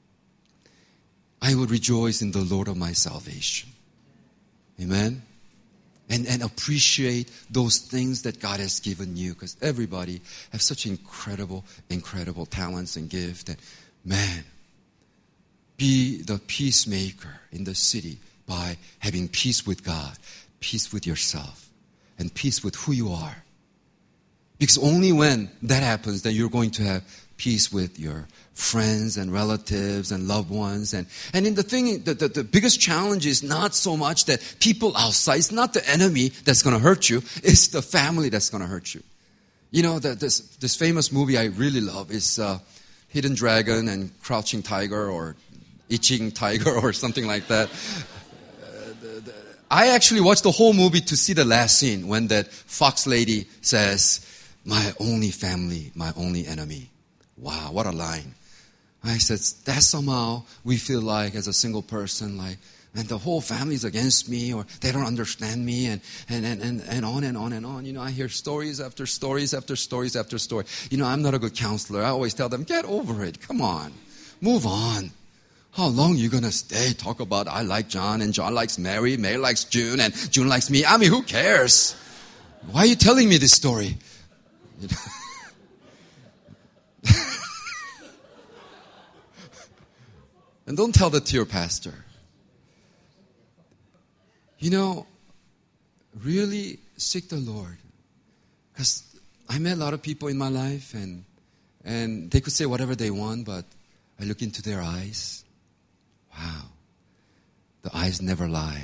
I will rejoice in the Lord of my salvation. Amen? And, and appreciate those things that God has given you, because everybody has such incredible, incredible talents and gifts. And man, be the peacemaker in the city by having peace with God, peace with yourself, and peace with who you are. Because only when that happens, then you're going to have peace with your friends and relatives and loved ones. And, and in the thing, the, the, the biggest challenge is not so much that people outside, it's not the enemy that's going to hurt you, it's the family that's going to hurt you. You know, the, this, this famous movie I really love is uh, Hidden Dragon and Crouching Tiger or Itching Tiger or something like that. Uh, the, the, I actually watched the whole movie to see the last scene when that fox lady says, "My only family, my only enemy." Wow, what a line. I said, that somehow we feel like as a single person, like, and the whole family's against me, or they don't understand me, and, and, and, and, and on and on and on. You know, I hear stories after stories after stories after story. You know, I'm not a good counselor. I always tell them, get over it. Come on. Move on. How long are you going to stay? Talk about I like John, and John likes Mary, Mary likes June, and June likes me. I mean, who cares? Why are you telling me this story? You know? And don't tell that to your pastor. You know, really seek the Lord. Because I met a lot of people in my life, and and they could say whatever they want, but I look into their eyes. Wow. The eyes never lie.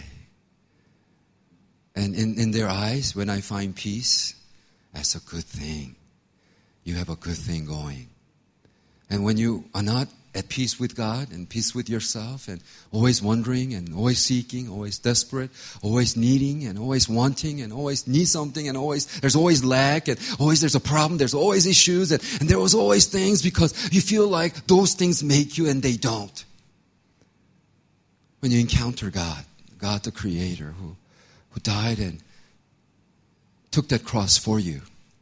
And in, in their eyes, when I find peace, that's a good thing. You have a good thing going. And when you are not at peace with God and peace with yourself and always wondering and always seeking, always desperate, always needing and always wanting and always need something and always, there's always lack and always there's a problem, there's always issues and, and there was always things because you feel like those things make you and they don't. When you encounter God, God the Creator who, who died and took that cross for you,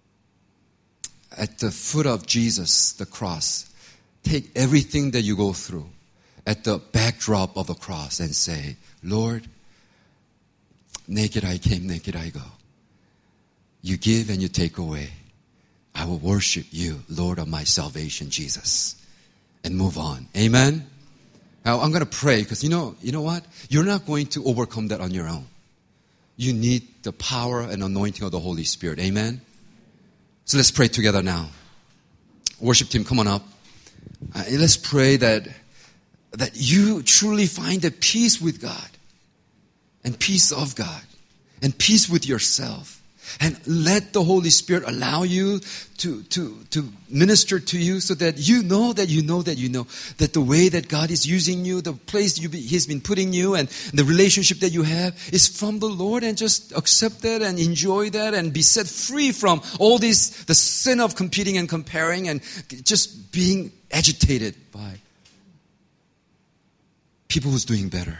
at the foot of Jesus, the cross, take everything that you go through at the backdrop of the cross and say, Lord, naked I came, naked I go. You give and you take away. I will worship you, Lord of my salvation, Jesus. And move on. Amen? Now I'm going to pray because you know, you know what? You're not going to overcome that on your own. You need the power and anointing of the Holy Spirit. Amen? So let's pray together now. Worship team, come on up. Uh, let's pray that that you truly find a peace with God and peace of God and peace with yourself. And let the Holy Spirit allow you to, to, to minister to you so that you know that you know that you know that the way that God is using you, the place you be, He's been putting you and the relationship that you have is from the Lord, and just accept that and enjoy that and be set free from all this, the sin of competing and comparing and just being agitated by people who's doing better.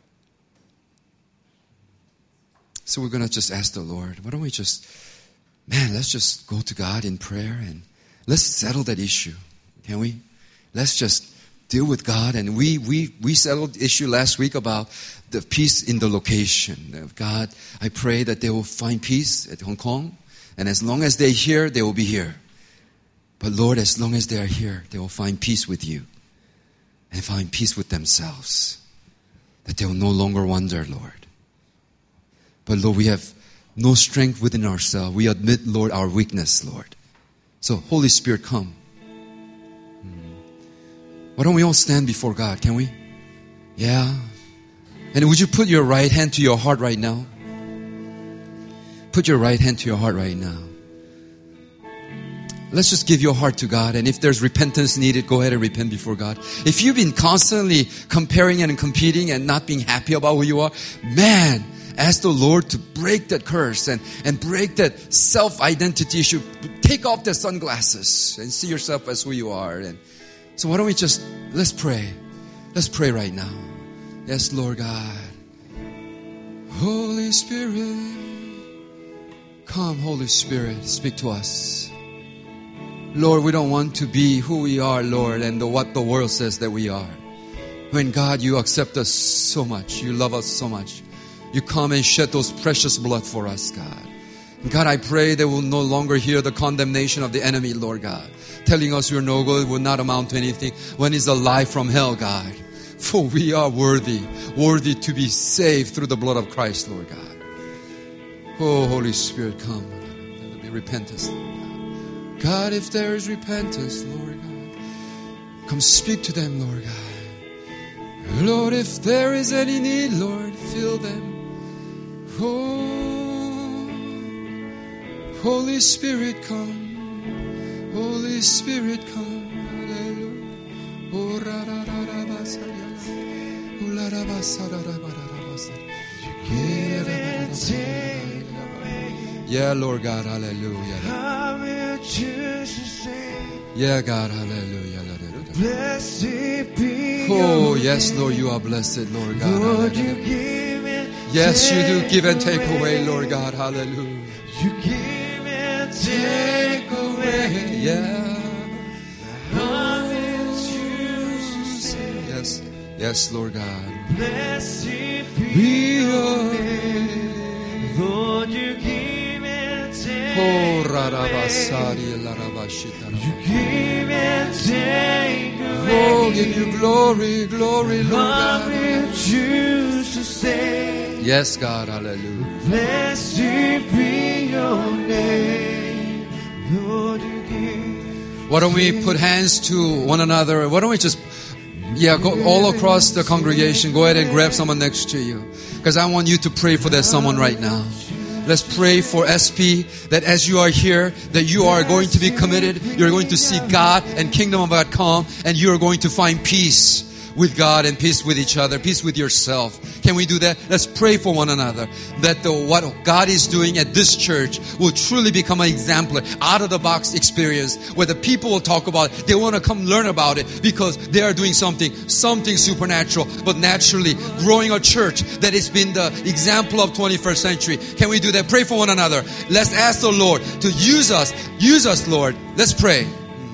So we're going to just ask the Lord, why don't we just, man, let's just go to God in prayer and let's settle that issue. Can we? Let's just deal with God. And we we we settled the issue last week about the peace in the location. God, I pray that they will find peace at Hong Kong. And as long as they're here, they will be here. But Lord, as long as they are here, they will find peace with you and find peace with themselves. That they will no longer wonder, Lord. But Lord, we have no strength within ourselves. We admit, Lord, our weakness, Lord. So, Holy Spirit, come. Why don't we all stand before God, can we? Yeah. And would you put your right hand to your heart right now? Put your right hand to your heart right now. let's just give your heart to God. And if there's repentance needed, go ahead and repent before God. If you've been constantly comparing and competing and not being happy about who you are, man, ask the Lord to break that curse and, and break that self-identity issue. Take off the sunglasses and see yourself as who you are. And so why don't we just, let's pray. Let's pray right now. Yes, Lord God. Holy Spirit. Come, Holy Spirit, speak to us. Lord, we don't want to be who we are, Lord, and the, what the world says that we are. When God, you accept us so much. You love us so much. You come and shed those precious blood for us, God. And God, I pray that we'll no longer hear the condemnation of the enemy, Lord God, telling us we're no good, will not amount to anything, when it's a lie from hell, God. For we are worthy, worthy to be saved through the blood of Christ, Lord God. Oh, Holy Spirit, come. Let there be repentance, Lord God. God, if there is repentance, Lord God, come speak to them, Lord God. Lord, if there is any need, Lord, fill them. Oh, Holy Spirit, come. Holy Spirit, come. Hallelujah. Oh, ra ra ra ra ba sa ya. Oh, la ra ba sa ra ra ba ra ra ba sa. Give and take away. Yeah, Lord God, hallelujah. I will choose to say. Yeah, God, hallelujah. Blessed be. Oh, yes, Lord, you are blessed, Lord God. Lord, you Hallelujah. give and Yes, you do take give and take away. away, Lord God. Hallelujah. You give and take away. Yeah. I will choose to say. Yes, yes, Lord God. Blessed be your name. Lord, you give and take Oh, away. Rarabasari, Larabashita. You give and take away. Oh, give you glory, glory, Lord I God. will choose to say. Yes, God, hallelujah. Blessed be your name. Lord, you give. Why don't we put hands to one another? Why don't we just, yeah, go all across the congregation. Go ahead and grab someone next to you. Because I want you to pray for that someone right now. Let's pray for S P, that as you are here, that you are going to be committed. You're going to see God and Kingdom of God come, and you are going to find peace with God and peace with each other, peace with yourself. Can we do that? Let's pray for one another, that the, what God is doing at this church will truly become an exemplar, out-of-the-box experience, where the people will talk about it. They want to come learn about it because they are doing something, something supernatural, but naturally growing a church that has been the example of twenty-first century. Can we do that? Pray for one another. Let's ask the Lord to use us. Use us, Lord. Let's pray.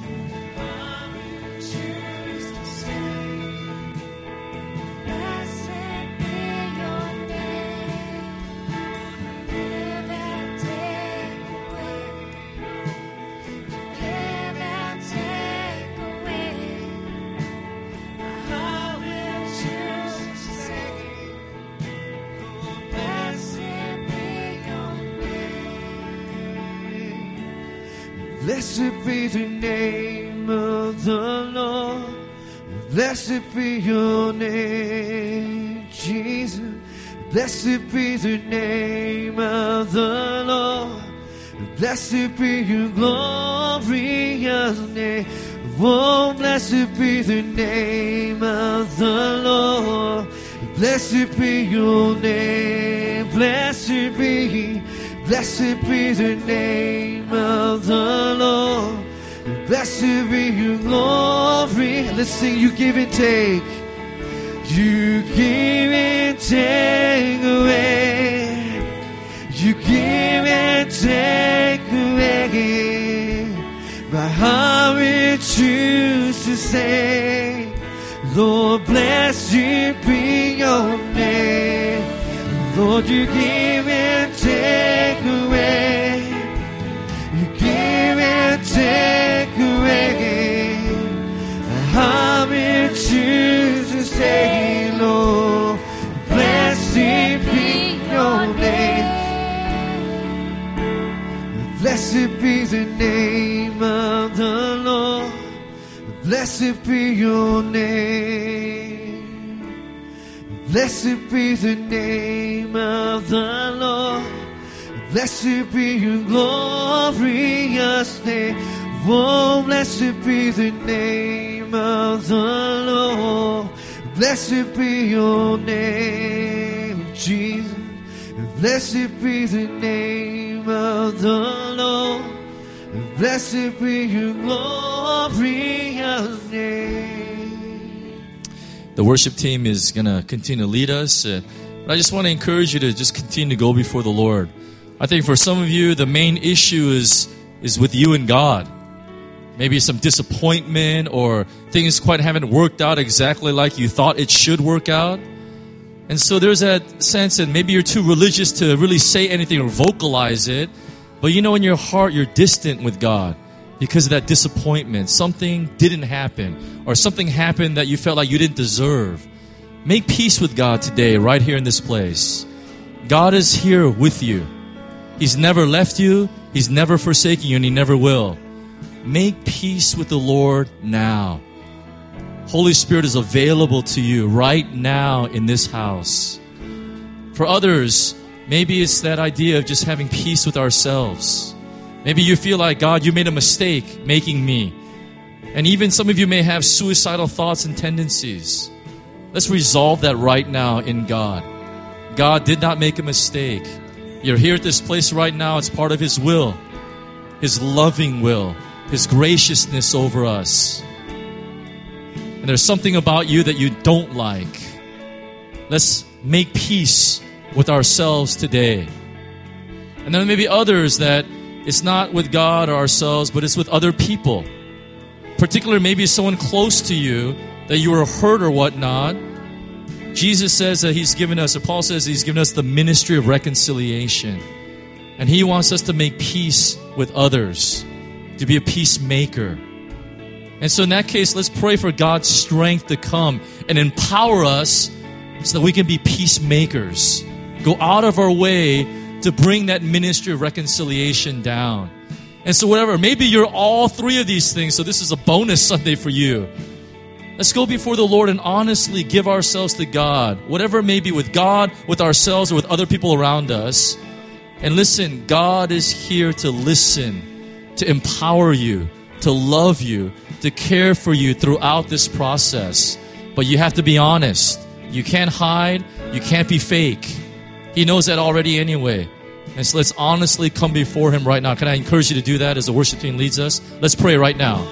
Blessed be the name of the Lord. Blessed be your name, Jesus. Blessed be the name of the Lord. Blessed be your glorious name. Oh, blessed be the name of the Lord. Blessed be your name. Blessed be. Blessed be the name of the Lord. Blessed be your glory. Let's sing. You give and take. You give and take away. You give and take away. My heart will choose to say, Lord, blessed be your name. Lord, you give and take away. You give and take away. I will choose to say, Lord, blessed be your name. Blessed be the name of the Lord. Blessed be your name. Blessed be the name of the Lord. Blessed be your glorious name. Oh, blessed be the name of the Lord. Blessed be your name, Jesus. Blessed be the name of the Lord. Blessed be your glorious name. The worship team is going to continue to lead us. Uh, but I just want to encourage you to just continue to go before the Lord. I think for some of you, the main issue is, is with you and God. Maybe some disappointment or things quite haven't worked out exactly like you thought it should work out. And so there's that sense that maybe you're too religious to really say anything or vocalize it. But you know in your heart you're distant with God because of that disappointment. Something didn't happen or something happened that you felt like you didn't deserve. Make peace with God today right here in this place. God is here with you. He's never left you. He's never forsaken you and He never will. Make peace with the Lord now. Holy Spirit is available to you right now in this house. For others, maybe it's that idea of just having peace with ourselves. Maybe you feel like, God, you made a mistake making me. And even some of you may have suicidal thoughts and tendencies. Let's resolve that right now in God. God did not make a mistake. You're here at this place right now. It's part of His will, His loving will, His graciousness over us. And there's something about you that you don't like. Let's make peace with ourselves today. And then maybe others that it's not with God or ourselves, but it's with other people. Particularly maybe someone close to you that you were hurt or whatnot. Jesus says that He's given us, or Paul says He's given us the ministry of reconciliation. And He wants us to make peace with others, to be a peacemaker. And so in that case, let's pray for God's strength to come and empower us so that we can be peacemakers. Go out of our way to bring that ministry of reconciliation down. And so whatever, maybe you're all three of these things, so this is a bonus Sunday for you. Let's go before the Lord and honestly give ourselves to God. Whatever it may be, with God, with ourselves, or with other people around us. And listen, God is here to listen, to empower you, to love you, to care for you throughout this process. But you have to be honest. You can't hide. You can't be fake. He knows that already anyway. And so let's honestly come before Him right now. Can I encourage you to do that as the worship team leads us? Let's pray right now.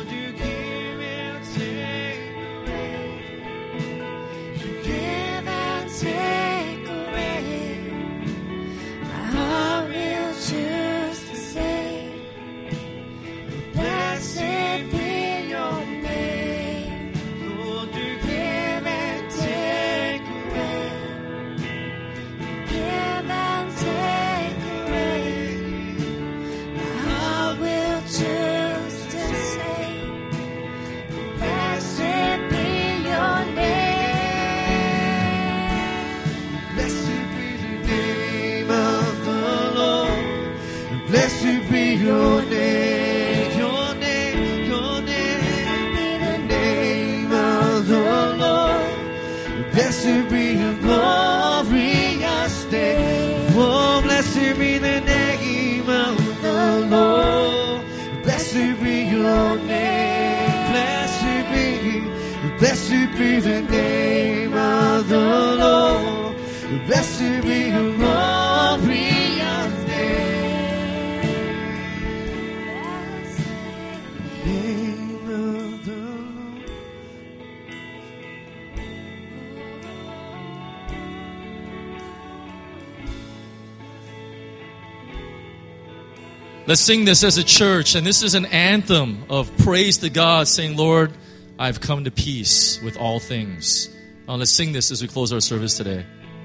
Let's sing this as a church, and this is an anthem of praise to God, saying, Lord, I've come to peace with all things. Uh, let's sing this as we close our service today.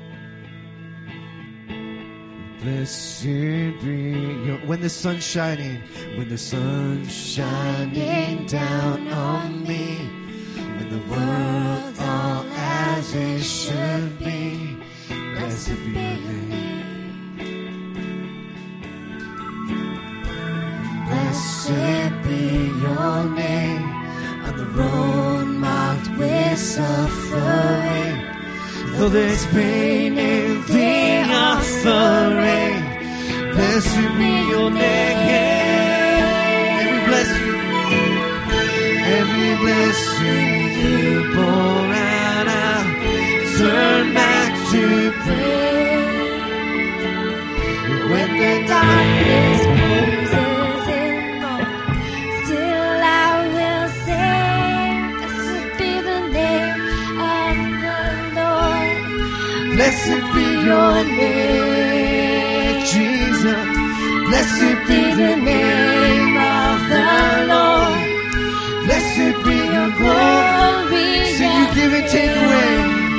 Blessed be your, when the sun's shining, when the sun's shining down on me, when the world all as it should be, blessed be your name. Blessed be your name, on the road marked with suffering. Though there's pain in the offering, blessed be your name. And we bless you. blessing you pour out, I'll turn back to pray. When the darkness closes in, Lord, still I will sing. Blessed be the name of the Lord. Blessed be your name, Jesus. Blessed be the name of the Lord. Blessed be your glory. So you give and take away.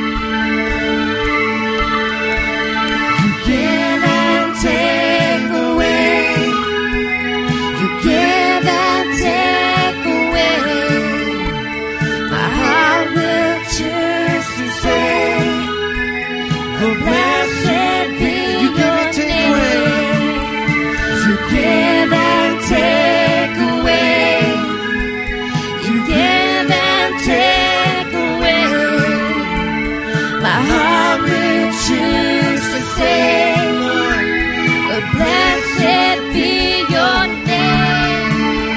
You give and take away. You give and take away. My heart will choose to say, oh, blessed be your name. You give and take away. You give and take away. My heart will choose to say, oh, blessed be your name.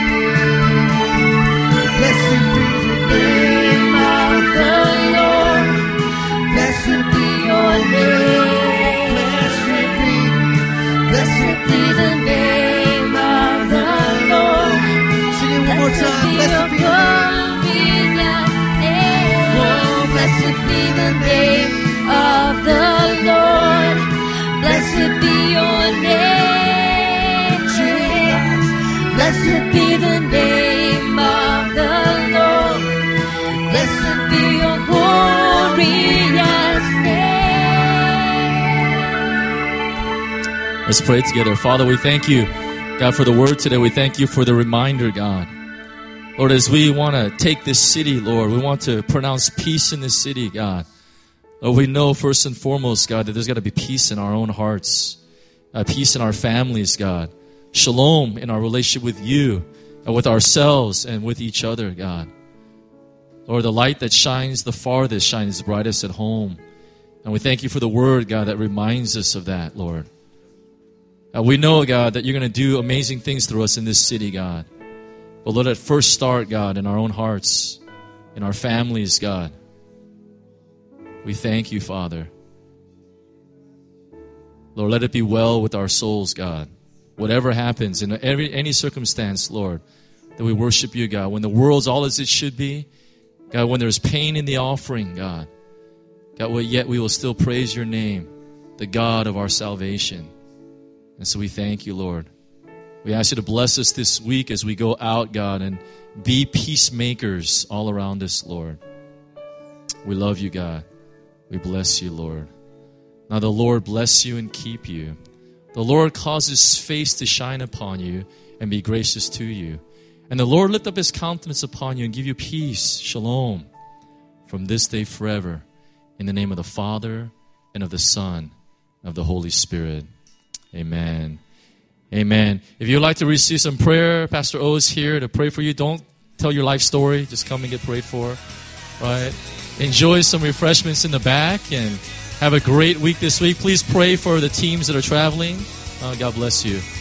Blessed be the name of the Lord. Blessed be your name. Blessed be, blessed be the name of the Lord. Sing it one more time. Blessed be your name. Oh, blessed be the name of the Lord. Blessed be your name, Jesus. Blessed be the name of the Lord. Blessed be your glorious name. Let's pray together. Father, we thank you, God, for the word today. We thank you for the reminder, God. Lord, as we want to take this city, Lord, we want to pronounce peace in this city, God. Lord, we know first and foremost, God, that there's got to be peace in our own hearts, uh, peace in our families, God. Shalom in our relationship with you, and with ourselves, and with each other, God. Lord, the light that shines the farthest shines brightest at home. And we thank you for the word, God, that reminds us of that, Lord. Uh, we know, God, that you're going to do amazing things through us in this city, God. But let it first start, God, in our own hearts, in our families, God. We thank you, Father. Lord, let it be well with our souls, God. Whatever happens in every any circumstance, Lord, that we worship you, God. When the world's all as it should be, God, when there's pain in the offering, God, God, well, yet we will still praise your name, the God of our salvation. And so we thank you, Lord. We ask you to bless us this week as we go out, God, and be peacemakers all around us, Lord. We love you, God. We bless you, Lord. Now the Lord bless you and keep you. The Lord cause his face to shine upon you and be gracious to you. And the Lord lift up his countenance upon you and give you peace, shalom, from this day forever. In the name of the Father, and of the Son, and of the Holy Spirit. Amen. Amen. If you'd like to receive some prayer, Pastor O is here to pray for you. Don't tell your life story. Just come and get prayed for. Right? Enjoy some refreshments in the back and have a great week this week. Please pray for the teams that are traveling. Uh, God bless you.